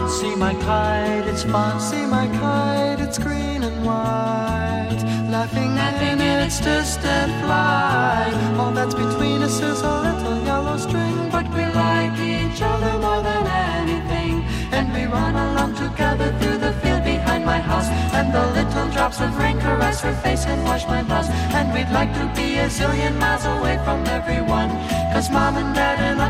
See my kite, it's fun. See my kite, it's green and white. Laughing in its distant flight. All that's between us is a little yellow string, but we like each other more than anything. And we run along together through the field behind my house, and the little drops of rain caress her face and wash my blouse. And we'd like to be a zillion miles away from everyone, 'cause Mom and Dad and